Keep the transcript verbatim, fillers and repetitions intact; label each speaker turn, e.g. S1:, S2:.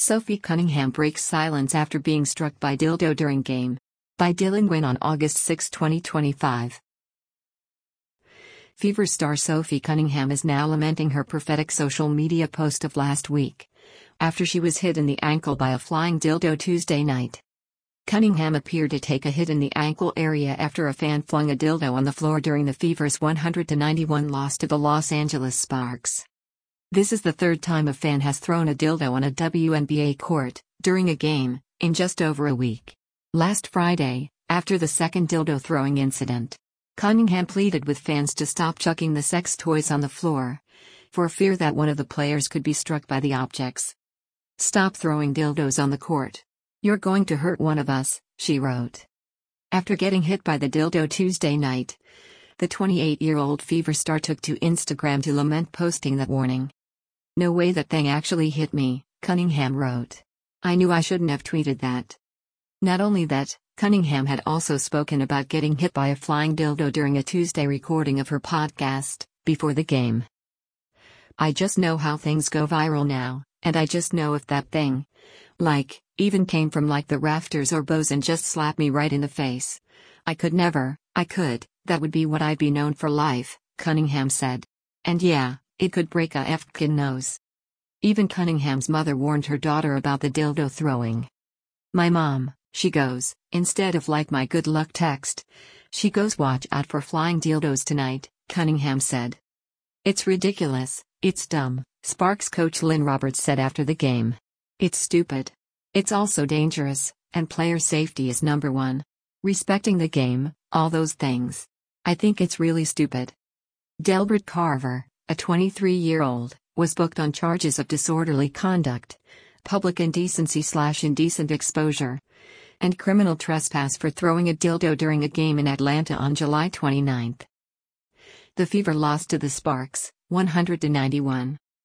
S1: Sophie Cunningham breaks silence after being struck by dildo during game. By Dylan Nguyen on August sixth, twenty twenty-five. Fever star Sophie Cunningham is now lamenting her prophetic social media post of last week, after she was hit in the ankle by a flying dildo Tuesday night. Cunningham appeared to take a hit in the ankle area after a fan flung a dildo on the floor during the Fever's one hundred to ninety-one loss to the Los Angeles Sparks. This is the third time a fan has thrown a dildo on a W N B A court, during a game, in just over a week. Last Friday, after the second dildo throwing incident, Cunningham pleaded with fans to stop chucking the sex toys on the floor, for fear that one of the players could be struck by the objects. "Stop throwing dildos on the court. You're going to hurt one of us," she wrote. After getting hit by the dildo Tuesday night, the twenty-eight-year-old Fever star took to Instagram to lament, posting that warning. "No way that thing actually hit me," Cunningham wrote. "I knew I shouldn't have tweeted that." Not only that, Cunningham had also spoken about getting hit by a flying dildo during a Tuesday recording of her podcast, Before the Game. "I just know how things go viral now, and I just know if that thing, like, even came from like the rafters or bows and just slapped me right in the face. I could never, I could, that would be what I'd be known for life," Cunningham said. "And yeah, it could break a effkin nose." Even Cunningham's mother warned her daughter about the dildo throwing. "My mom," she goes, "instead of like my good luck text, she goes watch out for flying dildos tonight," Cunningham said. "It's ridiculous, it's dumb," Sparks coach Lynn Roberts said after the game. "It's stupid. It's also dangerous, and player safety is number one. Respecting the game, all those things. I think it's really stupid." Delbert Carver, a twenty-three-year-old, was booked on charges of disorderly conduct, public indecency slash indecent exposure, and criminal trespass for throwing a dildo during a game in Atlanta on July twenty-ninth. The Fever lost to the Sparks, one hundred to ninety-one.